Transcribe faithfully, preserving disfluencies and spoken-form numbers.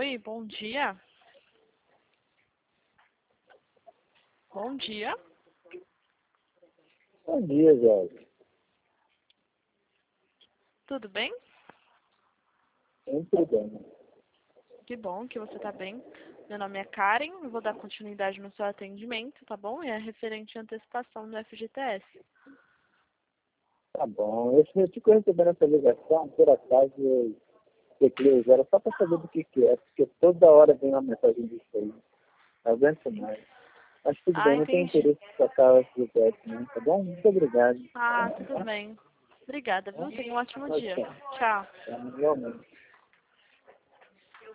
Oi, bom dia. Bom dia. Bom dia, Jorge. Tudo bem? Sempre bem. Que bom que você está bem. Meu nome é Karen, eu vou dar continuidade no seu atendimento, tá bom? É referente à antecipação do F G T S. Tá bom. Eu eu fico recebendo essa ligação, por acaso, eu cliquei agora só para saber do que, que é, porque toda hora vem uma mensagem disso aí. Não aguento mais. Mas tudo Ah, bem, não tenho entendi. interesse em tocar o F G T S, não, tá bom? Muito obrigado. Ah, tudo bem. Obrigada, viu? Tenha um ótimo dia. Tchau. Tchau. Realmente.